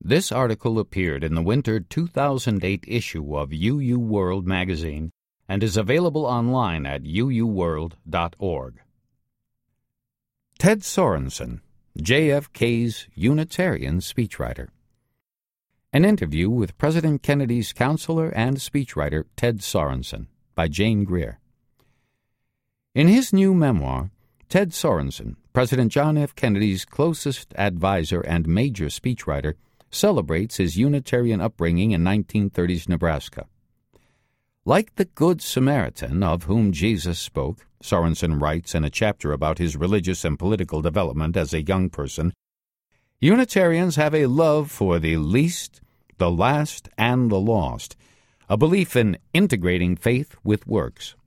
This article appeared in the winter 2008 issue of UU World magazine and is available online at uuworld.org. Ted Sorensen, JFK's Unitarian speechwriter. An interview with President Kennedy's counselor and speechwriter Ted Sorensen by Jane Greer. In his new memoir, Ted Sorensen, President John F. Kennedy's closest advisor and major speechwriter, celebrates his Unitarian upbringing in 1930s Nebraska. Like the Good Samaritan of whom Jesus spoke, Sorensen writes in a chapter about his religious and political development as a young person, Unitarians have a love for the least, the last, and the lost, a belief in integrating faith with works.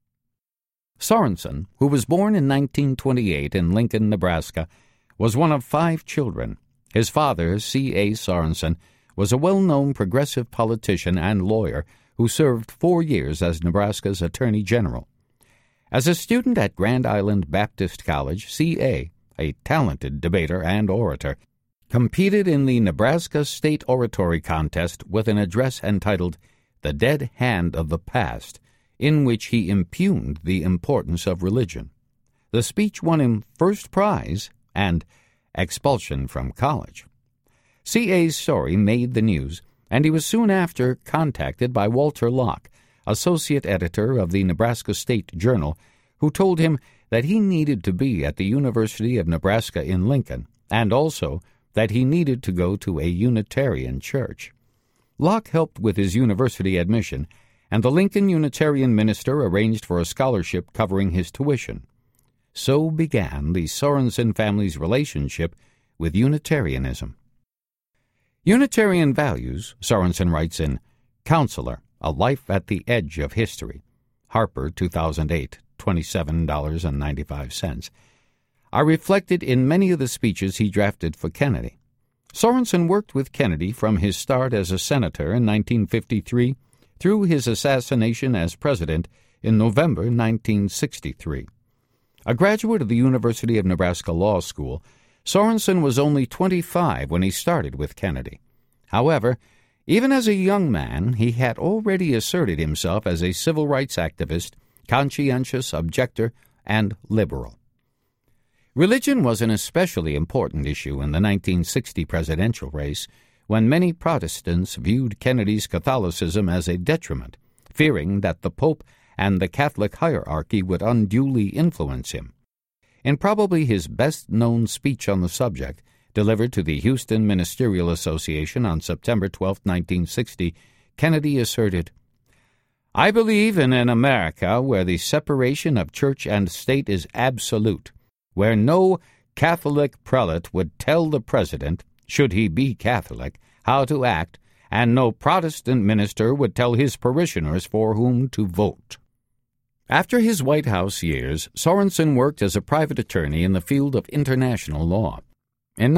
Sorensen, who was born in 1928 in Lincoln, Nebraska, was one of 5 children. His father, C.A. Sorensen, was a well-known progressive politician and lawyer who served 4 years as Nebraska's Attorney General. As a student at Grand Island Baptist College, C.A., a talented debater and orator, competed in the Nebraska State Oratory Contest with an address entitled The Dead Hand of the Past, in which he impugned the importance of religion. The speech won him first prize and expulsion from college. C.A.'s story made the news, and he was soon after contacted by Walter Locke, associate editor of the Nebraska State Journal, who told him that he needed to be at the University of Nebraska in Lincoln, and also that he needed to go to a Unitarian church. Locke helped with his university admission, and the Lincoln Unitarian minister arranged for a scholarship covering his tuition. So began the Sorensen family's relationship with Unitarianism. Unitarian values, Sorensen writes in Counselor, A Life at the Edge of History, Harper, 2008, $27.95, are reflected in many of the speeches he drafted for Kennedy. Sorensen worked with Kennedy from his start as a senator in 1953 through his assassination as president in November 1963. A graduate of the University of Nebraska Law School, Sorensen was only 25 when he started with Kennedy. However, even as a young man, he had already asserted himself as a civil rights activist, conscientious objector, and liberal. Religion was an especially important issue in the 1960 presidential race, when many Protestants viewed Kennedy's Catholicism as a detriment, fearing that the Pope and the Catholic hierarchy would unduly influence him. In probably his best-known speech on the subject, delivered to the Houston Ministerial Association on September 12, 1960, Kennedy asserted, "I believe in an America where the separation of church and state is absolute, where no Catholic prelate would tell the president, should he be Catholic, how to act, and no Protestant minister would tell his parishioners for whom to vote." After his White House years, Sorensen worked as a private attorney in the field of international law. In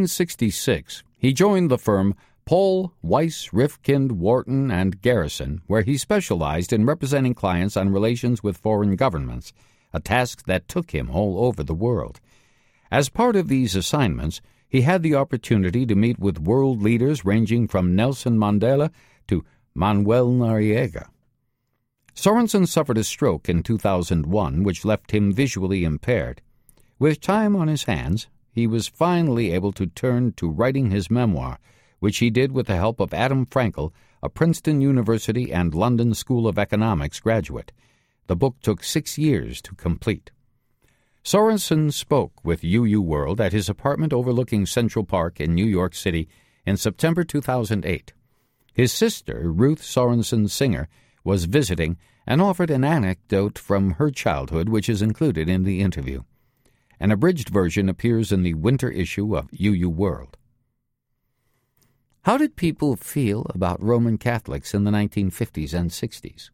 1966, he joined the firm Paul, Weiss, Rifkind, Wharton, and Garrison, where he specialized in representing clients on relations with foreign governments, a task that took him all over the world. As part of these assignments, he had the opportunity to meet with world leaders ranging from Nelson Mandela to Manuel Noriega. Sorensen suffered a stroke in 2001, which left him visually impaired. With time on his hands, he was finally able to turn to writing his memoir, which he did with the help of Adam Frankel, a Princeton University and London School of Economics graduate. The book took 6 years to complete. Sorensen spoke with UU World at his apartment overlooking Central Park in New York City in September 2008. His sister, Ruth Sorensen Singer, was visiting and offered an anecdote from her childhood, which is included in the interview. An abridged version appears in the winter issue of UU World. How did people feel about Roman Catholics in the 1950s and 60s?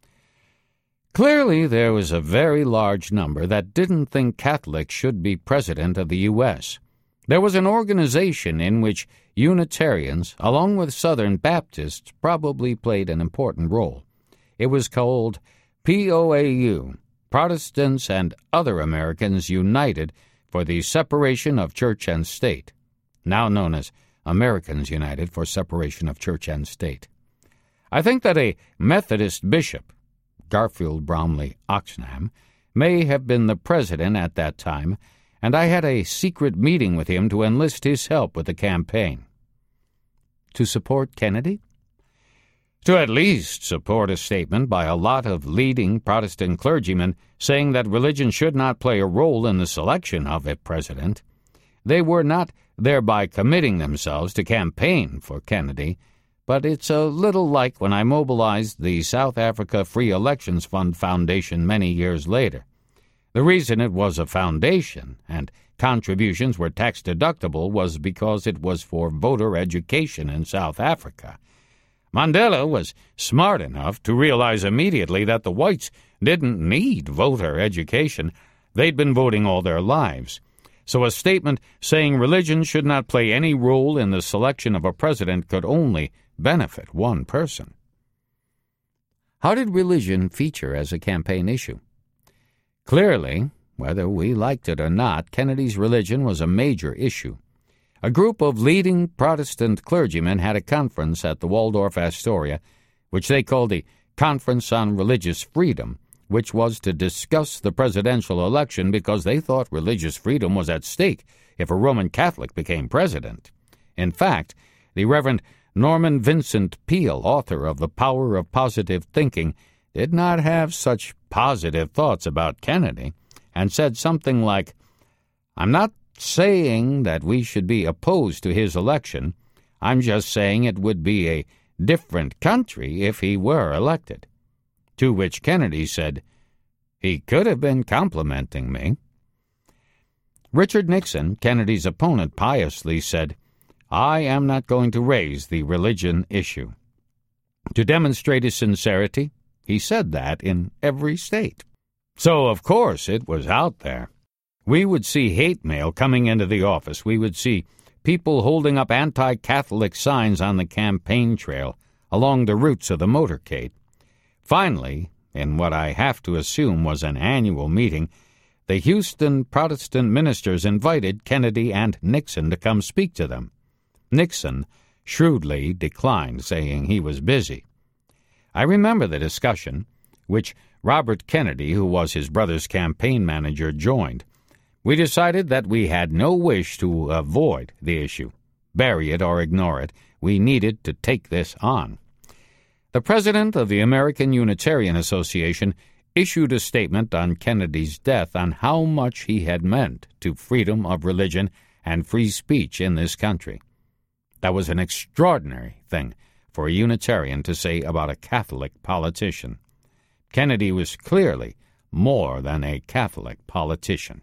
Clearly, there was a very large number that didn't think Catholics should be president of the U.S. There was an organization in which Unitarians, along with Southern Baptists, probably played an important role. It was called POAU, Protestants and Other Americans United for the Separation of Church and State, now known as Americans United for Separation of Church and State. I think that a Methodist bishop, Garfield Bromley Oxenham, may have been the president at that time, and I had a secret meeting with him to enlist his help with the campaign. To support Kennedy? To at least support a statement by a lot of leading Protestant clergymen saying that religion should not play a role in the selection of a president. They were not thereby committing themselves to campaign for Kennedy, but it's a little like when I mobilized the South Africa Free Elections Fund Foundation many years later. The reason it was a foundation and contributions were tax-deductible was because it was for voter education in South Africa. Mandela was smart enough to realize immediately that the whites didn't need voter education. They'd been voting all their lives. So a statement saying religion should not play any role in the selection of a president could only benefit one person. How did religion feature as a campaign issue? Clearly, whether we liked it or not, Kennedy's religion was a major issue. A group of leading Protestant clergymen had a conference at the Waldorf Astoria, which they called the Conference on Religious Freedom, which was to discuss the presidential election because they thought religious freedom was at stake if a Roman Catholic became president. In fact, the Reverend Norman Vincent Peale, author of The Power of Positive Thinking, did not have such positive thoughts about Kennedy and said something like, "I'm not saying that we should be opposed to his election. I'm just saying it would be a different country if he were elected." To which Kennedy said, "He could have been complimenting me." Richard Nixon, Kennedy's opponent, piously said, "I am not going to raise the religion issue." To demonstrate his sincerity, he said that in every state. So, of course, it was out there. We would see hate mail coming into the office. We would see people holding up anti-Catholic signs on the campaign trail along the routes of the motorcade. Finally, in what I have to assume was an annual meeting, the Houston Protestant ministers invited Kennedy and Nixon to come speak to them. Nixon shrewdly declined, saying he was busy. I remember the discussion, which Robert Kennedy, who was his brother's campaign manager, joined. We decided that we had no wish to avoid the issue, bury it or ignore it. We needed to take this on. The president of the American Unitarian Association issued a statement on Kennedy's death on how much he had meant to freedom of religion and free speech in this country. That was an extraordinary thing for a Unitarian to say about a Catholic politician. Kennedy was clearly more than a Catholic politician.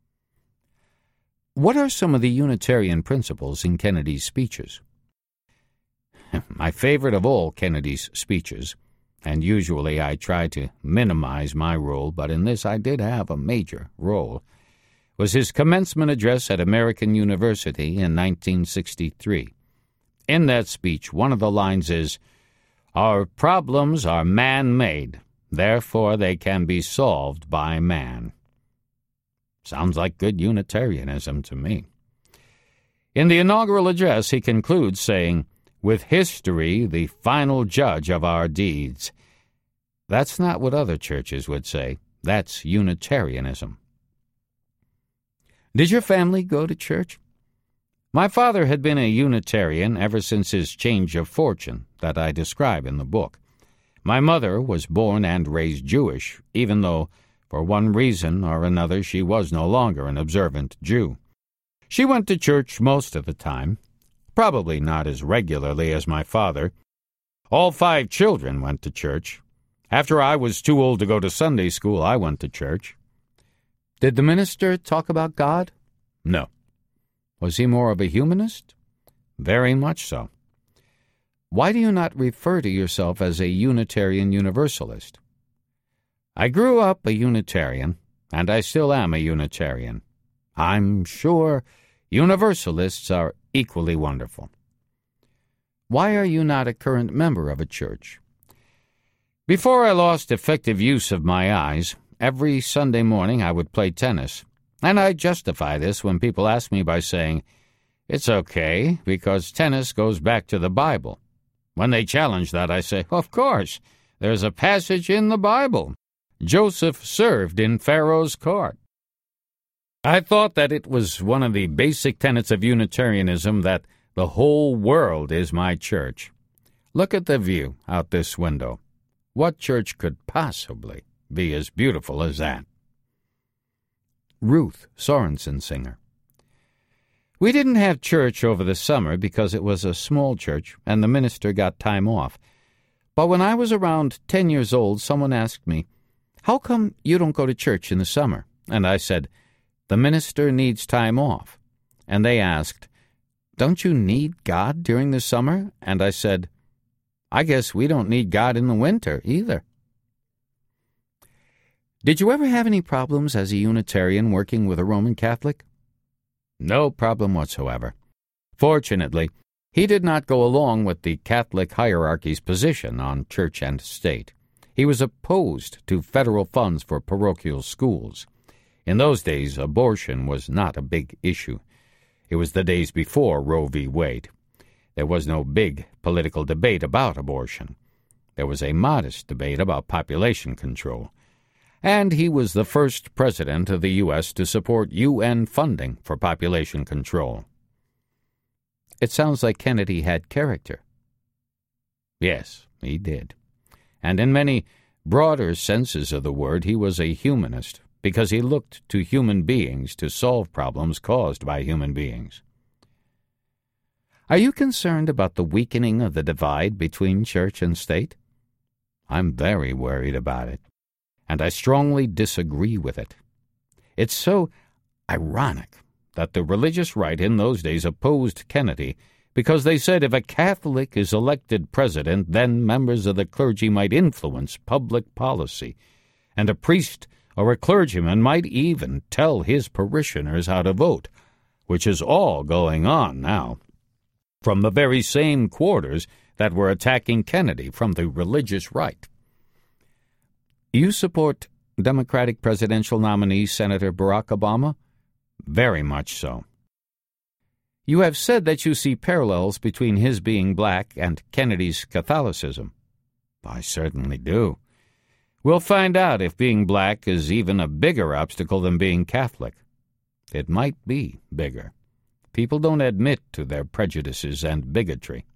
What are some of the Unitarian principles in Kennedy's speeches? My favorite of all Kennedy's speeches, and usually I try to minimize my role, but in this I did have a major role, was his commencement address at American University in 1963. In that speech, one of the lines is, "Our problems are man-made, therefore they can be solved by man." Sounds like good Unitarianism to me. In the inaugural address, he concludes saying, "With history the final judge of our deeds." That's not what other churches would say. That's Unitarianism. Did your family go to church? My father had been a Unitarian ever since his change of fortune that I describe in the book. My mother was born and raised Jewish, even though, for one reason or another, she was no longer an observant Jew. She went to church most of the time, probably not as regularly as my father. All 5 children went to church. After I was too old to go to Sunday school, I went to church. Did the minister talk about God? No. Was he more of a humanist? Very much so. Why do you not refer to yourself as a Unitarian Universalist? I grew up a Unitarian, and I still am a Unitarian. I'm sure Universalists are equally wonderful. Why are you not a current member of a church? Before I lost effective use of my eyes, every Sunday morning I would play tennis, and I justify this when people ask me by saying, It's okay, because tennis goes back to the Bible. When they challenge that, I say, of course, there's a passage in the Bible. Joseph served in Pharaoh's court. I thought that it was one of the basic tenets of Unitarianism that the whole world is my church. Look at the view out this window. What church could possibly be as beautiful as that? Ruth Sorensen Singer. We didn't have church over the summer because it was a small church and the minister got time off. But when I was around 10 years old, someone asked me, "How come you don't go to church in the summer?" And I said, "The minister needs time off." And they asked, "Don't you need God during the summer?" And I said, "I guess we don't need God in the winter either." Did you ever have any problems as a Unitarian working with a Roman Catholic? No problem whatsoever. Fortunately, he did not go along with the Catholic hierarchy's position on church and state. He was opposed to federal funds for parochial schools. In those days, abortion was not a big issue. It was the days before Roe v. Wade. There was no big political debate about abortion. There was a modest debate about population control. And he was the first president of the U.S. to support UN funding for population control. It sounds like Kennedy had character. Yes, he did. And in many broader senses of the word, he was a humanist, because he looked to human beings to solve problems caused by human beings. Are you concerned about the weakening of the divide between church and state? I'm very worried about it, and I strongly disagree with it. It's so ironic that the religious right in those days opposed Kennedy because they said if a Catholic is elected president, then members of the clergy might influence public policy, and a priest or a clergyman might even tell his parishioners how to vote, which is all going on now, from the very same quarters that were attacking Kennedy from the religious right. You support Democratic presidential nominee Senator Barack Obama? Very much so. You have said that you see parallels between his being black and Kennedy's Catholicism. I certainly do. We'll find out if being black is even a bigger obstacle than being Catholic. It might be bigger. People don't admit to their prejudices and bigotry.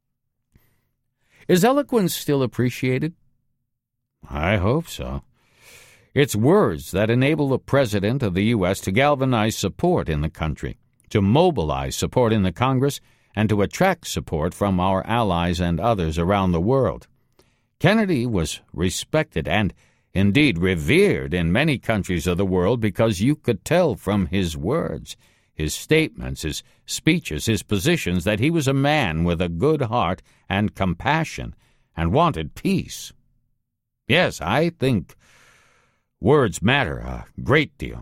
Is eloquence still appreciated? I hope so. It's words that enable the President of the U.S. to galvanize support in the country, to mobilize support in the Congress, and to attract support from our allies and others around the world. Kennedy was respected and, indeed, revered in many countries of the world because you could tell from his words, his statements, his speeches, his positions that he was a man with a good heart and compassion and wanted peace. Yes, I think words matter a great deal.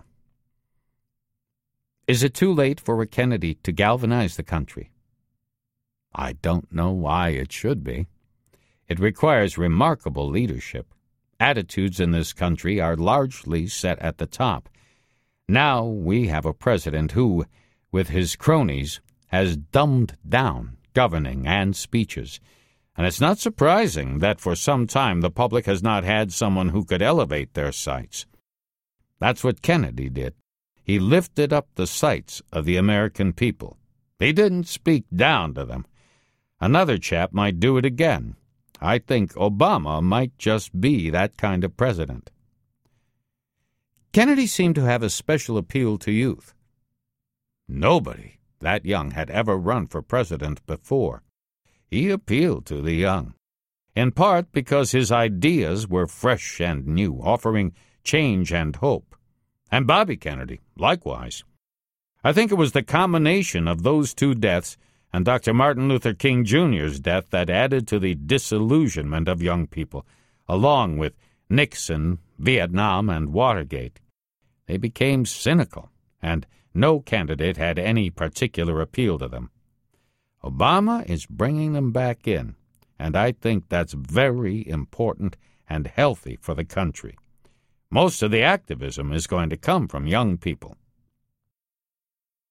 Is it too late for a Kennedy to galvanize the country? I don't know why it should be. It requires remarkable leadership. Attitudes in this country are largely set at the top. Now we have a president who, with his cronies, has dumbed down governing and speeches. And it's not surprising that for some time the public has not had someone who could elevate their sights. That's what Kennedy did. He lifted up the sights of the American people. He didn't speak down to them. Another chap might do it again. I think Obama might just be that kind of president. Kennedy seemed to have a special appeal to youth. Nobody that young had ever run for president before. He appealed to the young, in part because his ideas were fresh and new, offering change and hope. And Bobby Kennedy, likewise. I think it was the combination of those two deaths and Dr. Martin Luther King Jr.'s death that added to the disillusionment of young people, along with Nixon, Vietnam, and Watergate. They became cynical, and no candidate had any particular appeal to them. Obama is bringing them back in, and I think that's very important and healthy for the country. Most of the activism is going to come from young people.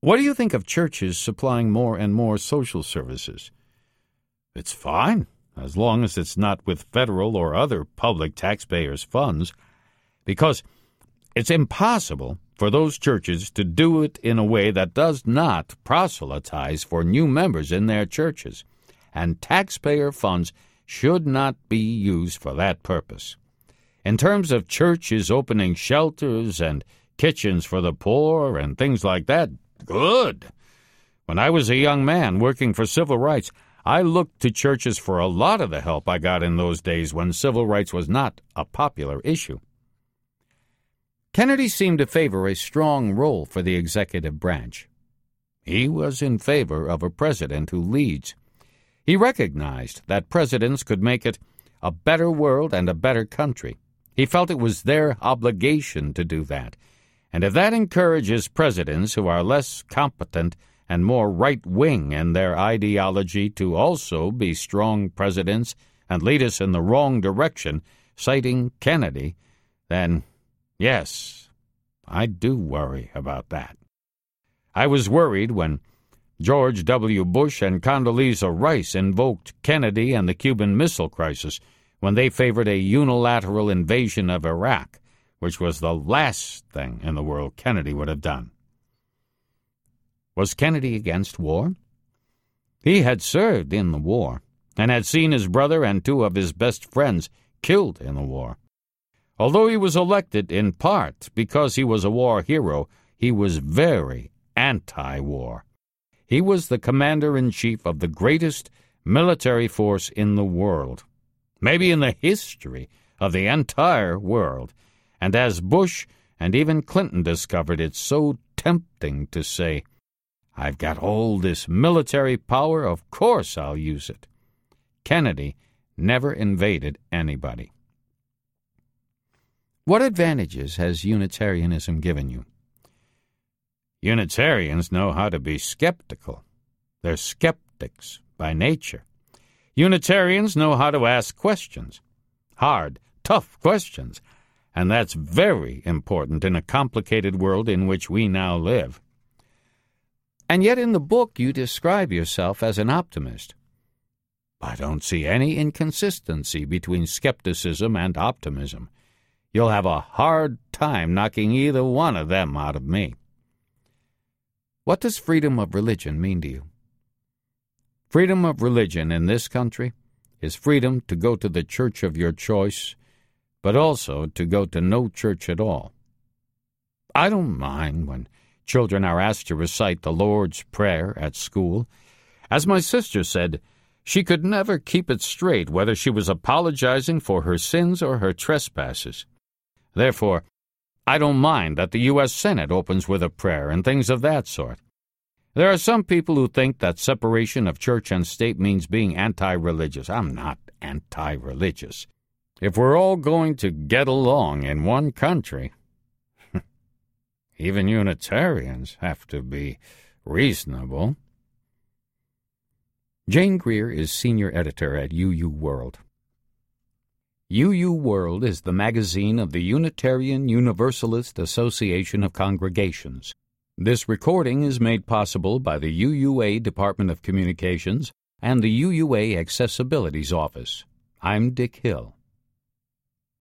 What do you think of churches supplying more and more social services? It's fine, as long as it's not with federal or other public taxpayers' funds, because it's impossible for those churches to do it in a way that does not proselytize for new members in their churches, and taxpayer funds should not be used for that purpose. In terms of churches opening shelters and kitchens for the poor and things like that, good. When I was a young man working for civil rights, I looked to churches for a lot of the help I got in those days when civil rights was not a popular issue. Kennedy seemed to favor a strong role for the executive branch. He was in favor of a president who leads. He recognized that presidents could make it a better world and a better country. He felt it was their obligation to do that. And if that encourages presidents who are less competent and more right-wing in their ideology to also be strong presidents and lead us in the wrong direction, citing Kennedy, then yes, I do worry about that. I was worried when George W. Bush and Condoleezza Rice invoked Kennedy and the Cuban Missile Crisis when they favored a unilateral invasion of Iraq, which was the last thing in the world Kennedy would have done. Was Kennedy against war? He had served in the war and had seen his brother and two of his best friends killed in the war. Although he was elected in part because he was a war hero, he was very anti-war. He was the commander-in-chief of the greatest military force in the world, maybe in the history of the entire world. And as Bush and even Clinton discovered, it's so tempting to say, I've got all this military power, of course I'll use it. Kennedy never invaded anybody. What advantages has Unitarianism given you? Unitarians know how to be skeptical. They're skeptics by nature. Unitarians know how to ask questions, hard, tough questions, and that's very important in a complicated world in which we now live. And yet in the book you describe yourself as an optimist. I don't see any inconsistency between skepticism and optimism. You'll have a hard time knocking either one of them out of me. What does freedom of religion mean to you? Freedom of religion in this country is freedom to go to the church of your choice, but also to go to no church at all. I don't mind when children are asked to recite the Lord's Prayer at school. As my sister said, she could never keep it straight whether she was apologizing for her sins or her trespasses. Therefore, I don't mind that the U.S. Senate opens with a prayer and things of that sort. There are some people who think that separation of church and state means being anti-religious. I'm not anti-religious. If we're all going to get along in one country, even Unitarians have to be reasonable. Jane Greer is senior editor at UU World. UU World is the magazine of the Unitarian Universalist Association of Congregations. This recording is made possible by the UUA Department of Communications and the UUA Accessibilities Office. I'm Dick Hill.